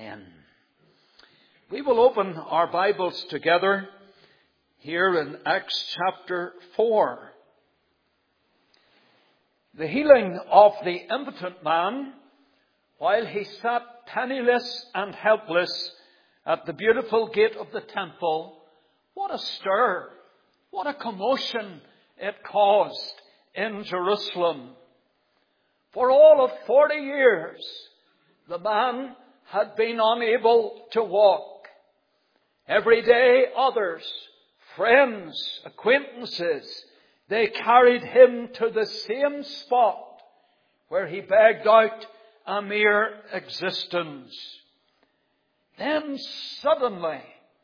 Amen. We will open our Bibles together here in Acts chapter 4. The healing of the impotent man while he sat penniless and helpless at the beautiful gate of the temple. What a stir, what a commotion it caused in Jerusalem. For all of 40 years, the man had been unable to walk. Every day others, friends, acquaintances, they carried him to the same spot where he begged out a mere existence. Then suddenly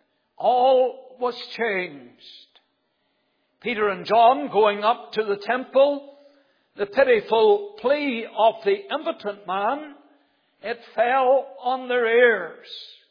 all was changed. Peter and John going up to the temple, the pitiful plea of the impotent man, it fell on their ears.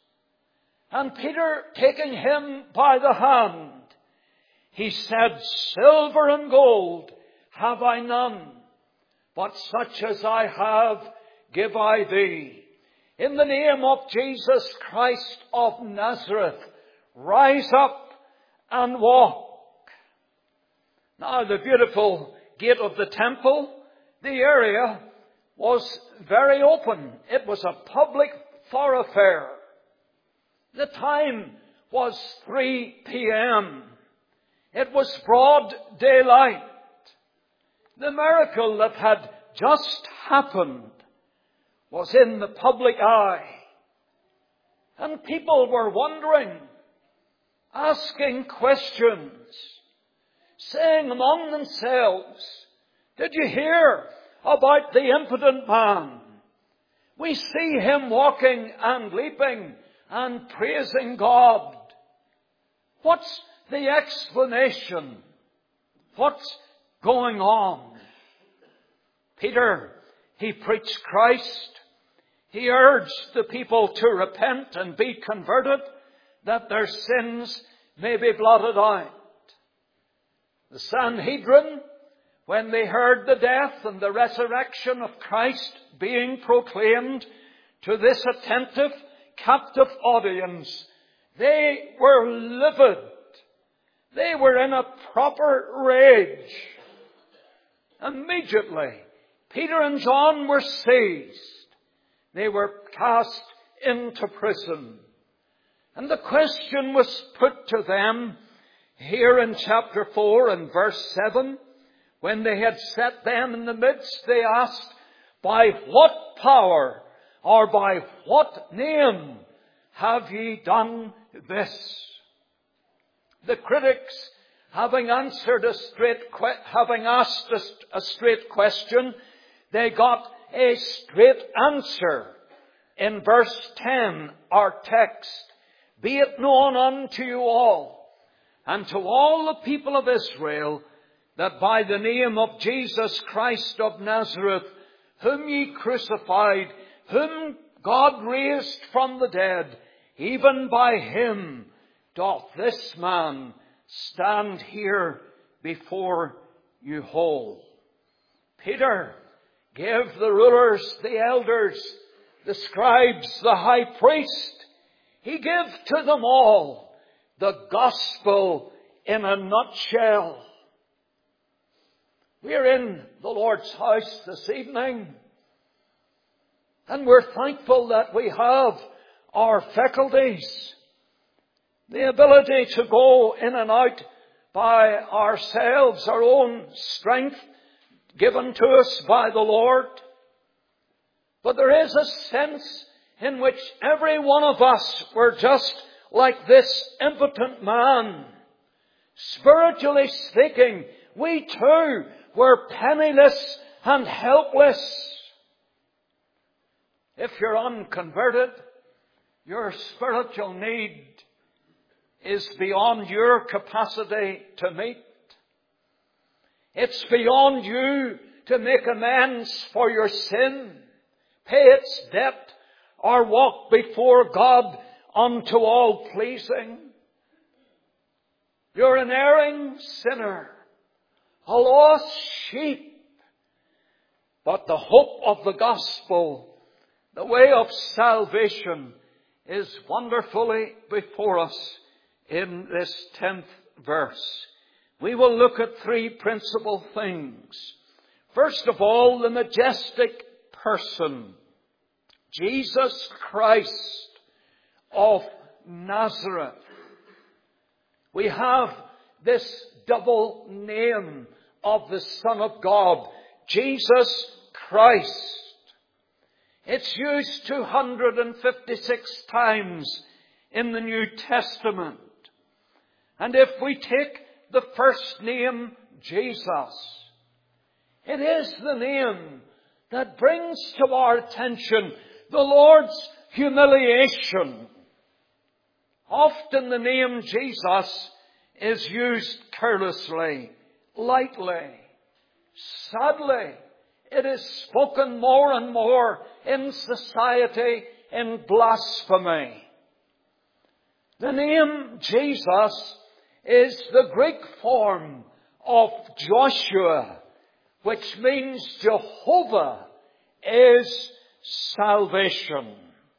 And Peter, taking him by the hand, he said, "Silver and gold have I none, but such as I have give I thee. In the name of Jesus Christ of Nazareth, rise up and walk." Now the beautiful gate of the temple, the area was very open. It was a public thoroughfare. The time was 3 p.m. It was broad daylight. The miracle that had just happened was in the public eye. And people were wondering, asking questions, saying among themselves, "Did you hear about the impotent man? We see him walking and leaping and praising God. What's the explanation? What's going on?" Peter, he preached Christ. He urged the people to repent and be converted, that their sins may be blotted out. The Sanhedrin, when they heard the death and the resurrection of Christ being proclaimed to this attentive, captive audience, they were livid. They were in a proper rage. Immediately, Peter and John were seized. They were cast into prison. And the question was put to them here in chapter 4 and verse 7. When they had set them in the midst, they asked, "By what power or by what name have ye done this?" The critics, having asked a straight question, they got a straight answer. In verse 10, our text, "Be it known unto you all, and to all the people of Israel, that by the name of Jesus Christ of Nazareth, whom ye crucified, whom God raised from the dead, even by him doth this man stand here before you whole." Peter gave the rulers, the elders, the scribes, the high priest, he gave to them all the gospel in a nutshell. We're in the Lord's house this evening, and we're thankful that we have our faculties, the ability to go in and out by ourselves, our own strength given to us by the Lord. But there is a sense in which every one of us were just like this impotent man. Spiritually speaking, we too were penniless and helpless. If you're unconverted, your spiritual need is beyond your capacity to meet. It's beyond you to make amends for your sin, pay its debt, or walk before God unto all pleasing. You're an erring sinner, a lost sheep. But the hope of the gospel, the way of salvation, is wonderfully before us in this 10th verse. We will look at three principal things. First of all, the majestic person, Jesus Christ of Nazareth. We have this double name of the Son of God, Jesus Christ. It's used 256 times in the New Testament. And if we take the first name, Jesus, it is the name that brings to our attention the Lord's humiliation. Often the name Jesus is used carelessly, lightly. Sadly, it is spoken more and more in society in blasphemy. The name Jesus is the Greek form of Joshua, which means Jehovah is salvation.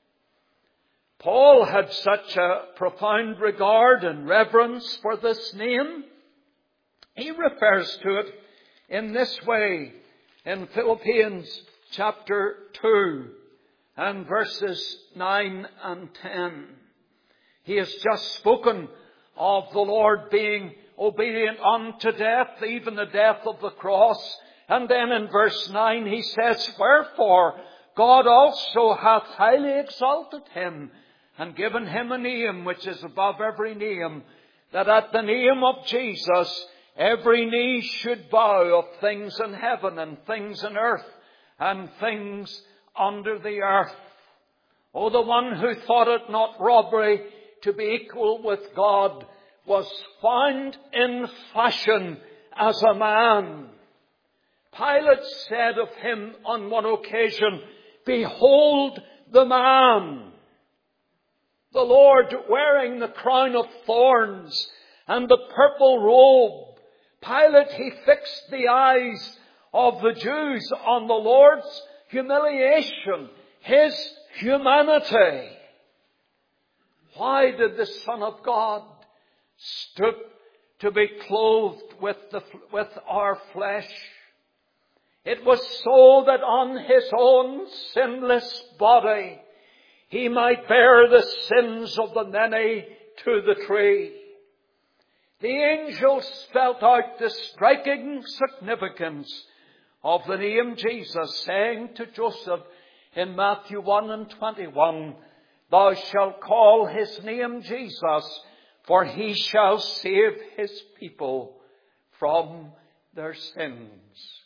Paul had such a profound regard and reverence for this name. He refers to it in this way in Philippians chapter 2 and verses 9 and 10. He has just spoken of the Lord being obedient unto death, even the death of the cross. And then in verse 9 he says, "Wherefore God also hath highly exalted him, and given him a name which is above every name, that at the name of Jesus every knee should bow, of things in heaven and things in earth and things under the earth." Oh, the one who thought it not robbery to be equal with God was found in fashion as a man. Pilate said of him on one occasion, "Behold the man." The Lord, wearing the crown of thorns and the purple robe, Pilate, he fixed the eyes of the Jews on the Lord's humiliation, his humanity. Why did the Son of God stoop to be clothed with our flesh? It was so that on his own sinless body he might bear the sins of the many to the tree. The angels spelt out the striking significance of the name Jesus, saying to Joseph in Matthew 1 and 21, "Thou shalt call his name Jesus, for he shall save his people from their sins."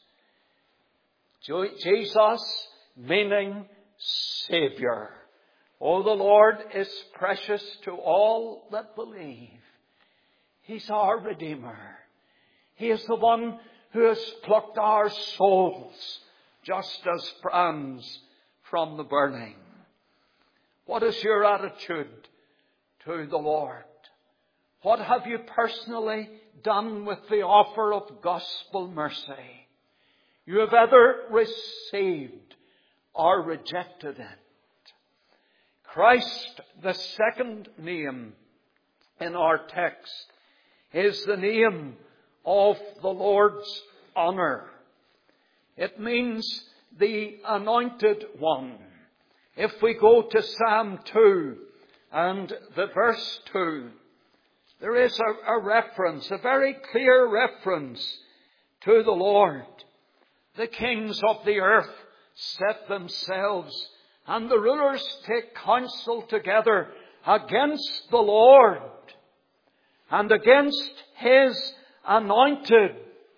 Jesus, meaning Saviour. Oh, the Lord is precious to all that believe. He's our Redeemer. He is the one who has plucked our souls just as brands from the burning. What is your attitude to the Lord? What have you personally done with the offer of gospel mercy? You have either received or rejected it. Christ, the second name in our text, is the name of the Lord's honour. It means the anointed one. If we go to Psalm 2 and the verse 2, there is a reference, a very clear reference to the Lord. The kings of the earth set themselves, and the rulers take counsel together against the Lord and against his anointed.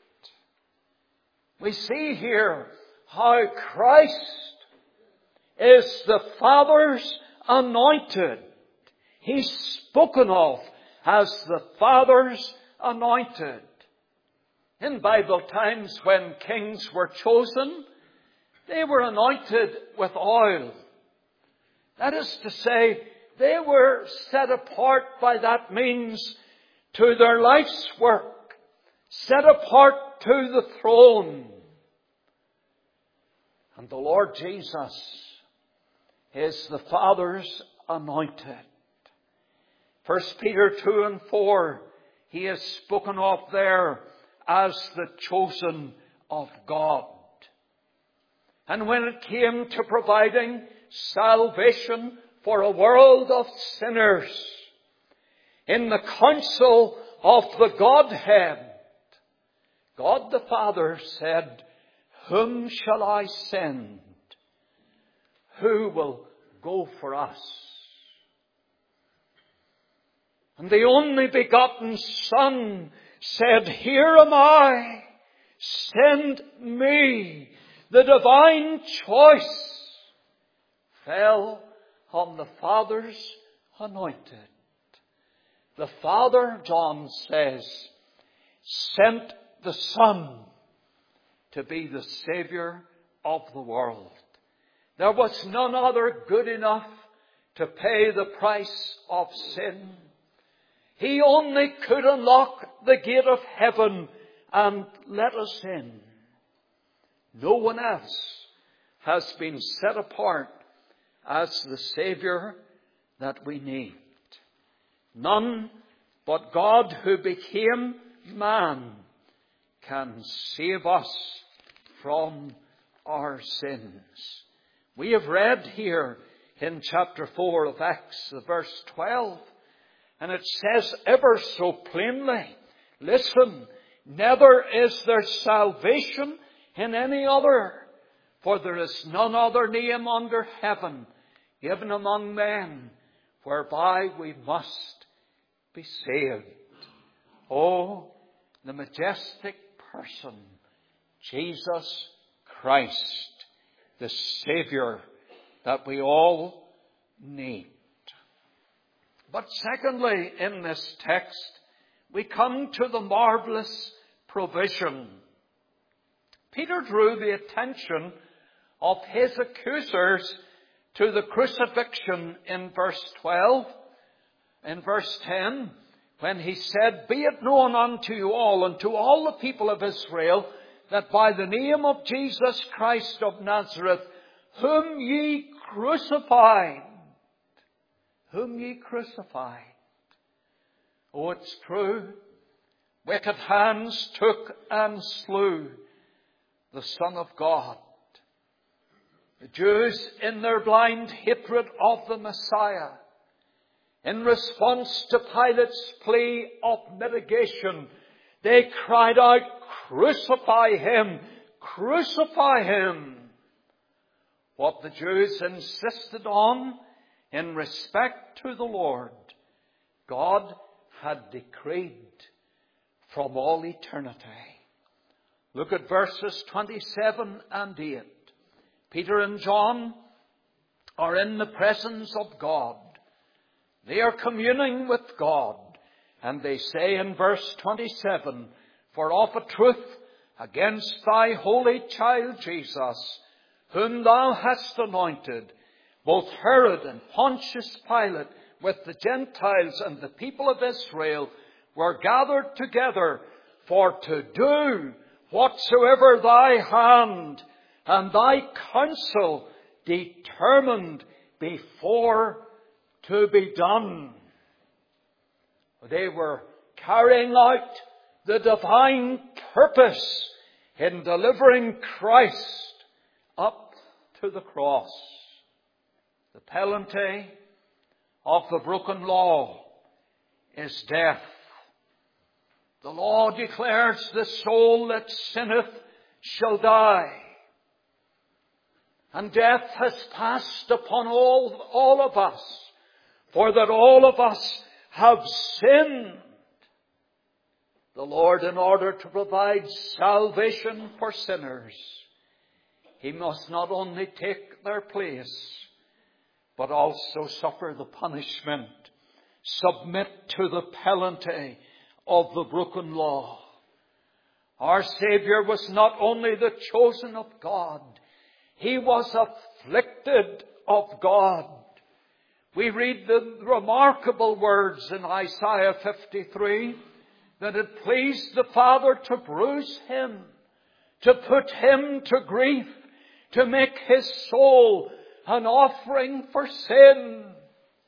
We see here how Christ is the Father's anointed. He's spoken of as the Father's anointed. In Bible times, when kings were chosen, they were anointed with oil. That is to say, they were set apart by that means to their life's work, set apart to the throne. And the Lord Jesus is the Father's anointed. 1 Peter 2 and 4, he is spoken of there as the chosen of God. And when it came to providing salvation for a world of sinners, in the council of the Godhead, God the Father said, "Whom shall I send? Who will go for us?" And the only begotten Son said, "Here am I, send me." The divine choice fell on the Father's anointed. The Father, John says, sent the Son to be the Savior of the world. There was none other good enough to pay the price of sin. He only could unlock the gate of heaven and let us in. No one else has been set apart as the Savior that we need. None but God who became man can save us from our sins. We have read here in chapter 4 of Acts, verse 12, and it says ever so plainly, listen, neither is there salvation in any other, for there is none other name under heaven given among men whereby we must be saved. Oh, the majestic person, Jesus Christ, the Savior that we all need. But secondly, in this text, we come to the marvelous provision. Peter drew the attention of his accusers to the crucifixion in verse 12. In verse 10, when he said, "Be it known unto you all and to all the people of Israel, that by the name of Jesus Christ of Nazareth, whom ye crucified." Whom ye crucified. Oh, it's true. Wicked hands took and slew the Son of God. The Jews, in their blind hatred of the Messiah, in response to Pilate's plea of mitigation, they cried out, "Crucify him! Crucify him!" What the Jews insisted on in respect to the Lord, God had decreed from all eternity. Look at verses 27 and 8. Peter and John are in the presence of God. They are communing with God. And they say in verse 27, "For of a truth, against thy holy child Jesus, whom thou hast anointed, both Herod and Pontius Pilate with the Gentiles and the people of Israel were gathered together for to do whatsoever thy hand and thy counsel determined before to be done." They were carrying out the divine purpose in delivering Christ up to the cross. The penalty of the broken law is death. The law declares the soul that sinneth shall die. And death has passed upon all of us, for that all of us have sinned. The Lord, in order to provide salvation for sinners, He must not only take their place, but also suffer the punishment, submit to the penalty of the broken law. Our Savior was not only the chosen of God, He was afflicted of God. We read the remarkable words in Isaiah 53, that it pleased the Father to bruise Him, to put Him to grief, to make His soul an offering for sin.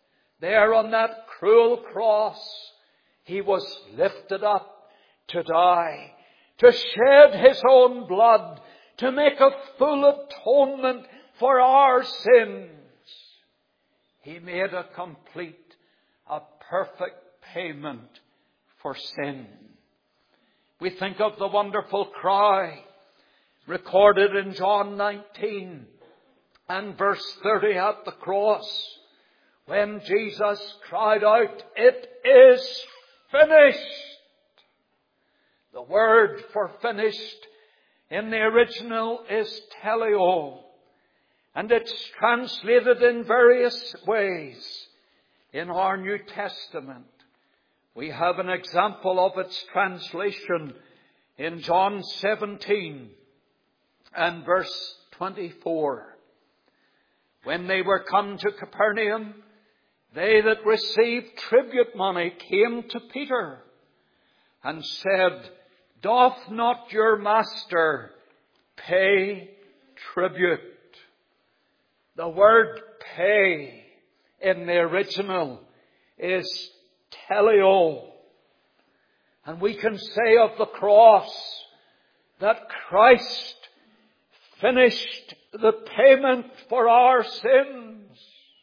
There on that cruel cross, He was lifted up to die, to shed His own blood, to make a full atonement for our sins. He made a complete, a perfect payment for sin. We think of the wonderful cry recorded in John 19 and verse 30 at the cross, when Jesus cried out, "It is finished." The word for finished in the original is teleo, and it's translated in various ways in our New Testament. We have an example of its translation in John 17 and verse 24. When they were come to Capernaum, they that received tribute money came to Peter and said, "Doth not your master pay tribute?" The word pay in the original is teleo. And we can say of the cross that Christ finished the payment for our sins.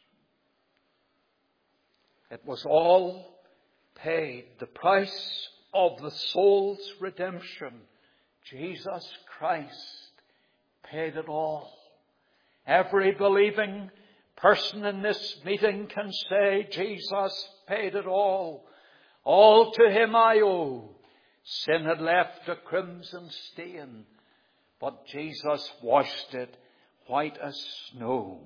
It was all paid. The price of the soul's redemption. Jesus Christ paid it all. Every believing person in this meeting can say, "Jesus paid it all. All to Him I owe. Sin had left a crimson stain, but Jesus washed it white as snow."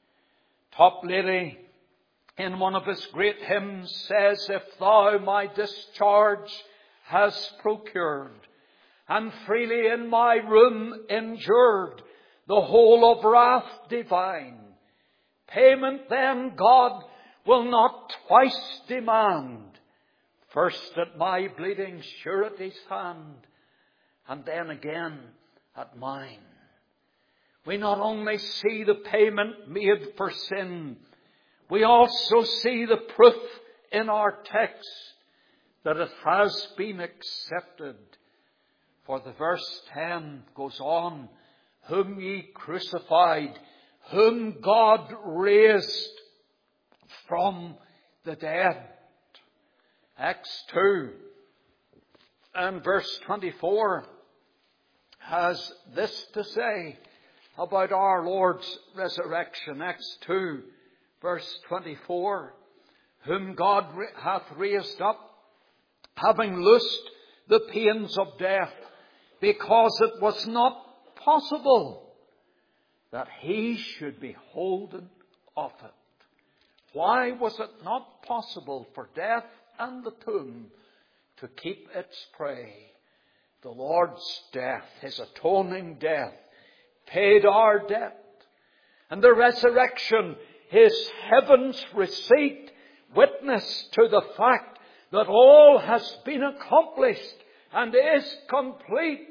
Toplady, in one of his great hymns, says, "If thou my discharge hast procured, and freely in my room endured the whole of wrath divine, payment then God will not twice demand, first at my bleeding surety's hand, and then again at mine." We not only see the payment made for sin, we also see the proof in our text that it has been accepted. For the verse 10 goes on, "Whom ye crucified, whom God raised from the dead." Acts 2 and verse 24 has this to say about our Lord's resurrection. Acts 2 verse 24, "Whom God hath raised up, having loosed the pains of death, because it was not possible that He should be holden of it." Why was it not possible for death and the tomb to keep its prey? The Lord's death, His atoning death, paid our debt. And the resurrection, His heaven's receipt, witness to the fact that all has been accomplished and is complete.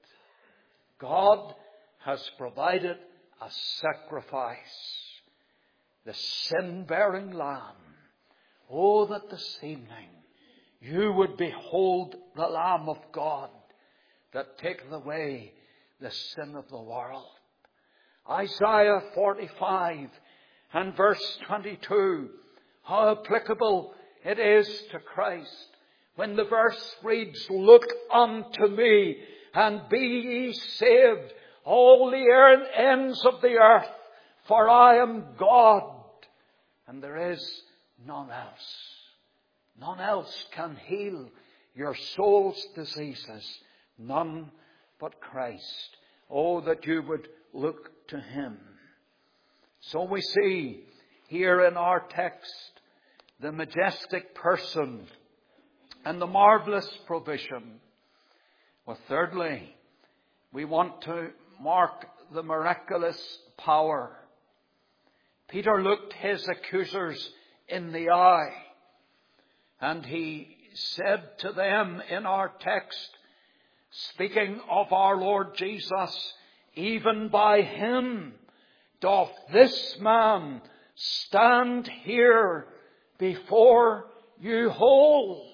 God has provided a sacrifice, the sin-bearing Lamb. Oh, that this evening you would behold the Lamb of God that taketh away the sin of the world. Isaiah 45 and verse 22. How applicable it is to Christ when the verse reads, "Look unto me and be ye saved, all the ends of the earth, for I am God, and there is none else." None else can heal your soul's diseases. None but Christ. Oh, that you would look to Him. So we see here in our text the majestic person and the marvelous provision. Well, thirdly, we want to mark the miraculous power. Peter looked his accusers in the eye, and he said to them in our text, speaking of our Lord Jesus, "Even by Him doth this man stand here before you whole.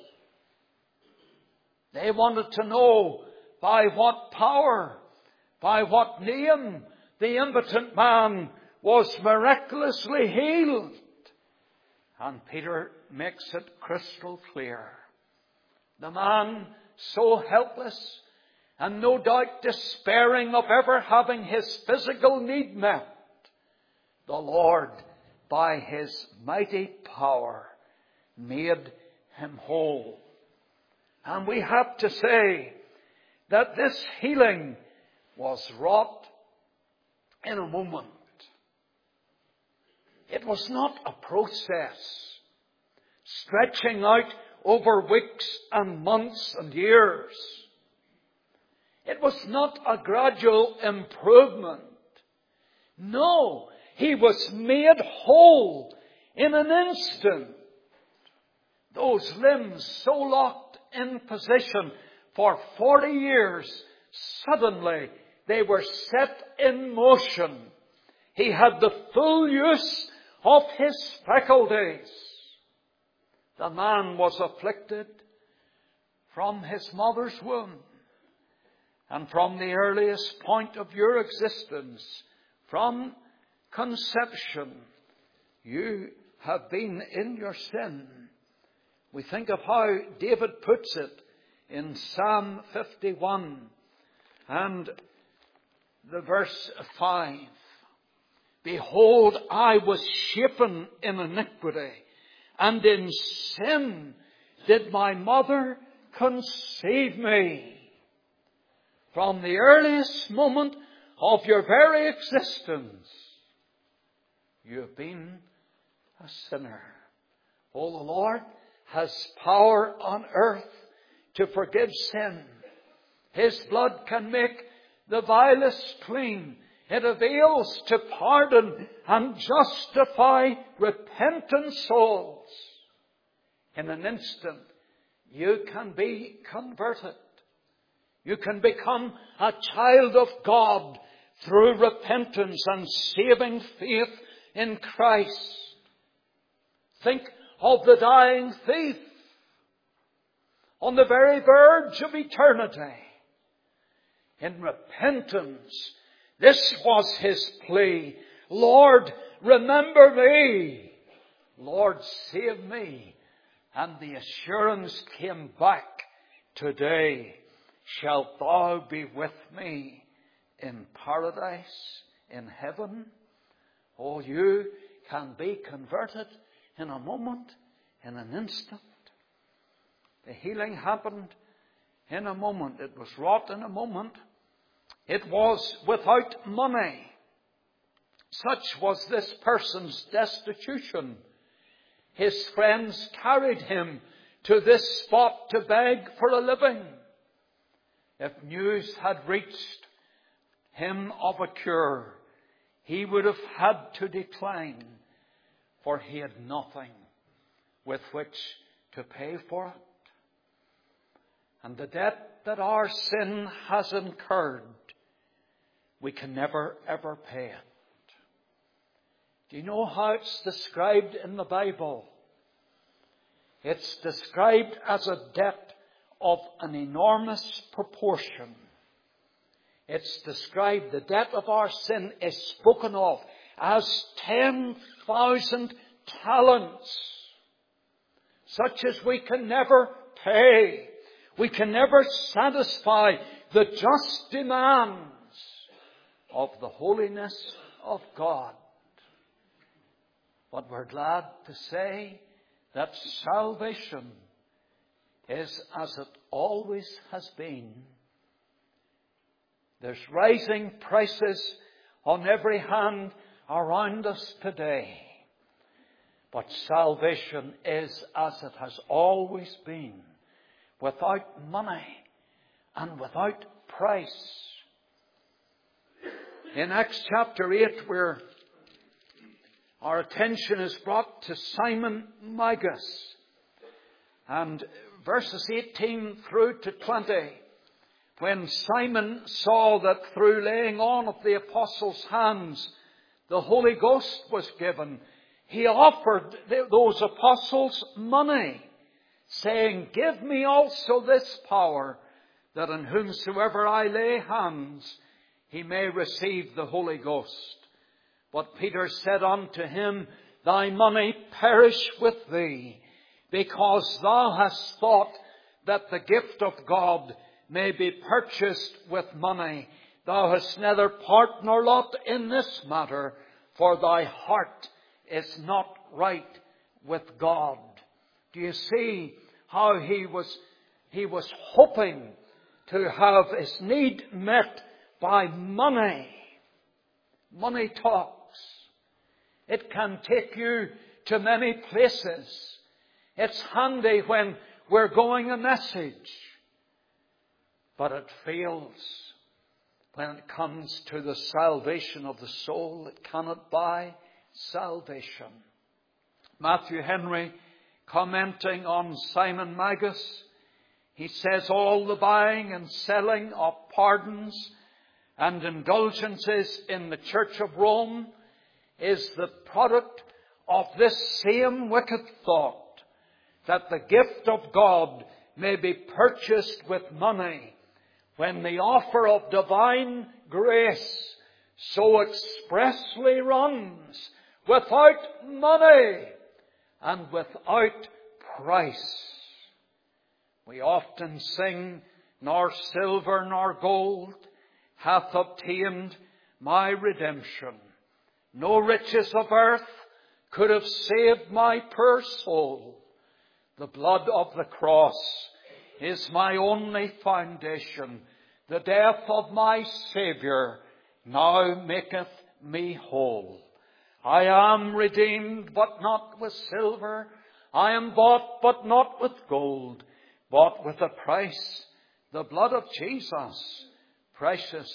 They wanted to know by what power, by what name the impotent man was miraculously healed. And Peter makes it crystal clear. The man, so helpless and no doubt despairing of ever having his physical need met, the Lord, by His mighty power, made him whole. And we have to say that this healing was wrought in a moment. It was not a process stretching out over weeks and months and years. It was not a gradual improvement. No, he was made whole in an instant. Those limbs so locked in position for 40 years, suddenly they were set in motion. He had the full use of his faculties. The man was afflicted from his mother's womb. And from the earliest point of your existence, from conception, you have been in your sin. We think of how David puts it in Psalm 51 and the verse 5. Behold, I was shapen in iniquity, and in sin did my mother conceive me. From the earliest moment of your very existence, you have been a sinner. Oh, the Lord has power on earth to forgive sin. His blood can make the vilest clean. It avails to pardon and justify repentant souls. In an instant, you can be converted. You can become a child of God through repentance and saving faith in Christ. Think of the dying thief on the very verge of eternity. In repentance, this was his plea. Lord, remember me. Lord, save me. And the assurance came back, today shalt thou be with me in paradise, in heaven. Oh, you can be converted in a moment, in an instant. The healing happened in a moment. It was wrought in a moment. It was without money. Such was this person's destitution. His friends carried him to this spot to beg for a living. If news had reached him of a cure, he would have had to decline, for he had nothing with which to pay for it. And the debt that our sin has incurred, we can never ever pay it. Do you know how it's described in the Bible? It's described as a debt of an enormous proportion. It's described, the debt of our sin is spoken of as 10,000 talents, such as we can never pay. We can never satisfy the just demands of the holiness of God. But we're glad to say that salvation is as it always has been. There's rising prices on every hand around us today. But salvation is as it has always been, without money and without price. In Acts chapter 8, where our attention is brought to Simon Magus, and verses 18 through to 20, when Simon saw that through laying on of the apostles' hands the Holy Ghost was given, He offered those apostles money, saying, "Give me also this power, that in whomsoever I lay hands, he may receive the Holy Ghost." But Peter said unto him, "Thy money perish with thee, because thou hast thought that the gift of God may be purchased with money. Thou hast neither part nor lot in this matter, for thy heart is not right with God." Do you see how he was hoping to have his need met by money? Money talks. It can take you to many places. It's handy when we're going a message. But it fails when it comes to the salvation of the soul. It cannot buy salvation. Matthew Henry, commenting on Simon Magus, he says, "All the buying and selling of pardons and indulgences in the Church of Rome is the product of this same wicked thought, that the gift of God may be purchased with money, when the offer of divine grace so expressly runs, without money and without price." We often sing, "Nor silver nor gold hath obtained my redemption. No riches of earth could have saved my poor soul. The blood of the cross is my only foundation. The death of my Saviour now maketh me whole. I am redeemed, but not with silver. I am bought, but not with gold. Bought with a price, the blood of Jesus. Precious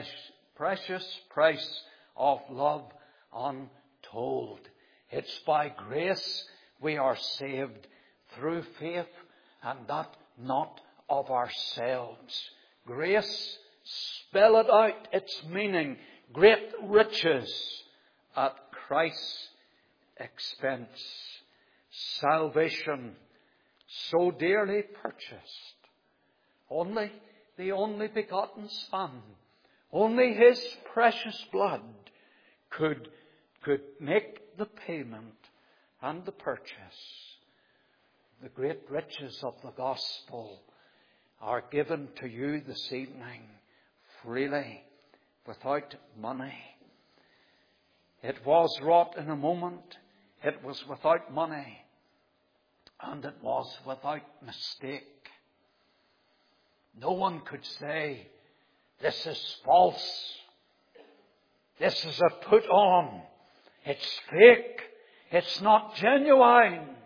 price of love untold." It's by grace we are saved, through faith, and that not of ourselves. Grace, spell it out, its meaning: great riches at Christ's expense. Salvation so dearly purchased. Only the only begotten Son, only His precious blood could make the payment and the purchase. The great riches of the gospel are given to you this evening freely, without money. It was wrought in a moment. It was without money. And it was without mistake. No one could say, "This is false. This is a put on. It's fake. It's not genuine."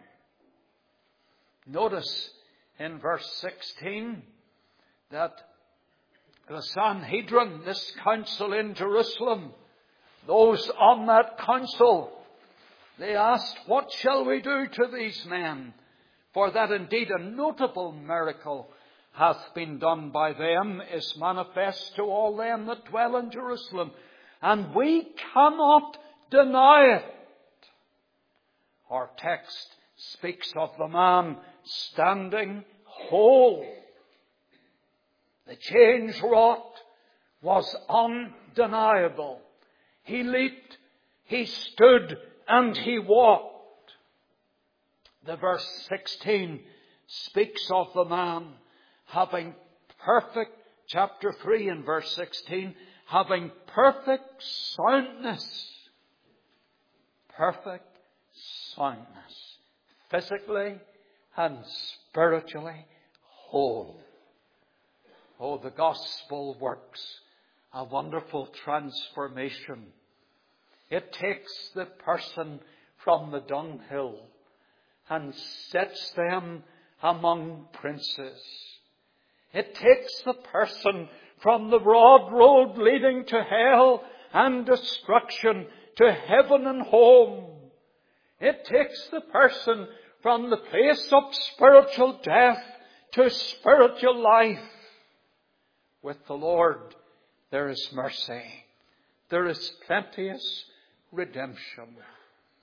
Notice in verse 16 that the Sanhedrin, this council in Jerusalem, those on that council, they asked, "What shall we do to these men? For that indeed a notable miracle hath been done by them is manifest to all them that dwell in Jerusalem, and we cannot deny it." Our text speaks of the man standing whole. The change wrought was undeniable. He leaped, he stood, and he walked. The verse 16 speaks of the man having perfect, chapter 3 and verse 16, having perfect soundness. Perfect soundness. Physically and spiritually whole. Oh, the gospel works a wonderful transformation. It takes the person from the dunghill and sets them among princes. It takes the person from the broad road leading to hell and destruction to heaven and home. It takes the person from the place of spiritual death to spiritual life. With the Lord there is mercy. There is plenteous redemption.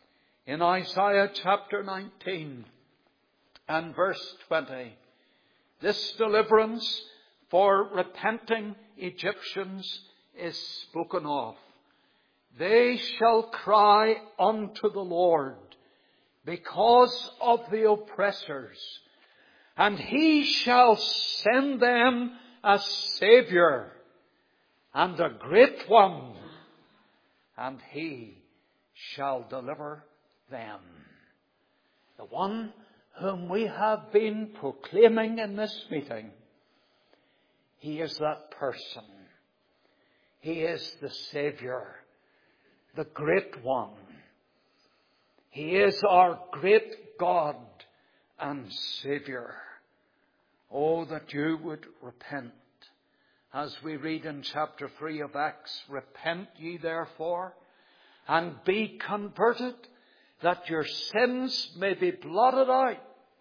In Isaiah chapter 19 and verse 20, this deliverance for repenting Egyptians is spoken of. They shall cry unto the Lord because of the oppressors, and He shall send them a Saviour and a great one, and He shall deliver them. The one whom we have been proclaiming in this meeting, He is that person. He is the Saviour, the great one. He is our great God and Saviour. Oh, that you would repent. As we read in chapter 3 of Acts, repent ye therefore, and be converted, that your sins may be blotted out.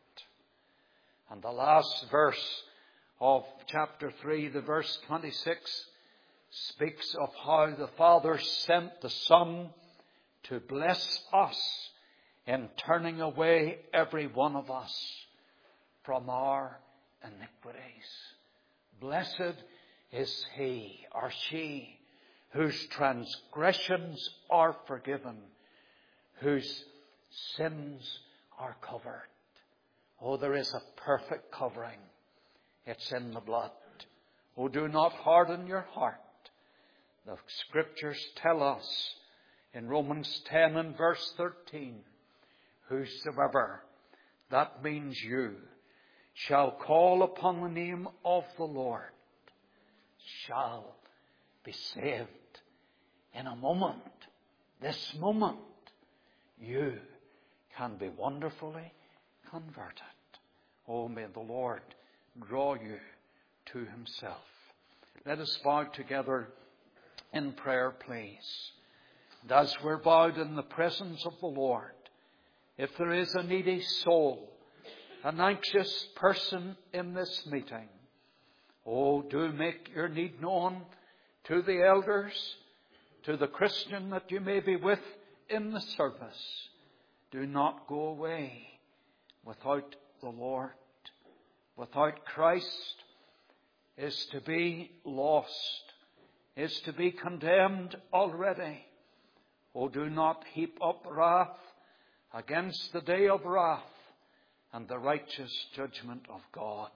And the last verse of chapter 3, the verse 26, speaks of how the Father sent the Son to bless us in turning away every one of us from our iniquities. Blessed is he or she whose transgressions are forgiven, whose sins are covered. Oh, there is a perfect covering. It's in the blood. Oh, do not harden your heart. The Scriptures tell us in Romans 10 and verse 13, whosoever, that means you, shall call upon the name of the Lord shall be saved. In a moment, this moment, you can be wonderfully converted. Oh, may the Lord draw you to Himself. Let us bow together in prayer, please. And as we're bowed in the presence of the Lord, if there is a needy soul, an anxious person in this meeting, oh, do make your need known to the elders, to the Christian that you may be with in the service. Do not go away without the Lord. Without Christ is to be lost, is to be condemned already. Oh, do not heap up wrath against the day of wrath and the righteous judgment of God.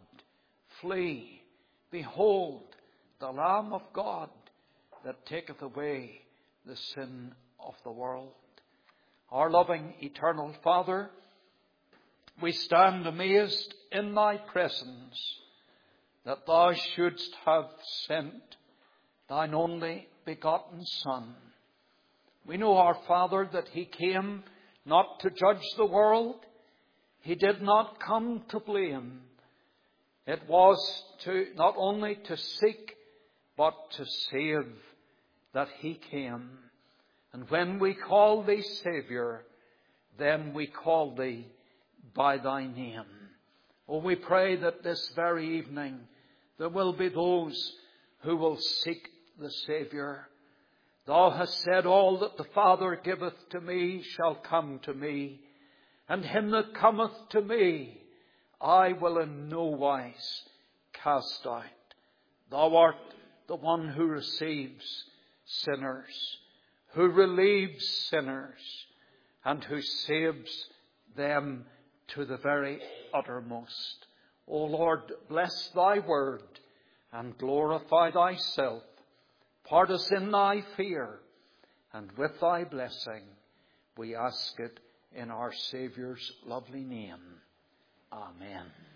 Flee. Behold, the Lamb of God that taketh away the sin of the world. Our loving eternal Father, we stand amazed in Thy presence that Thou shouldst have sent Thine only begotten Son. We know, our Father, that He came not to judge the world. He did not come to blame. It was not only to seek, but to save that He came. And when we call Thee Saviour, then we call Thee by Thy name. Oh, we pray that this very evening there will be those who will seek the Saviour. Thou hast said, all that the Father giveth to me shall come to me, and him that cometh to me I will in no wise cast out. Thou art the one who receives sinners, who relieves sinners, and who saves them to the very uttermost. O Lord, bless Thy word and glorify Thyself. Part us in Thy fear, and with Thy blessing we ask it in our Saviour's lovely name. Amen.